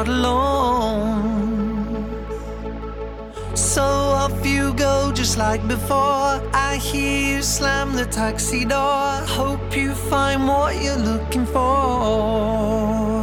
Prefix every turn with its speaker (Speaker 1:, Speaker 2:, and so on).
Speaker 1: not alone. So off you go just like before. I hear you slam the taxi door. Hope you find what you're looking for.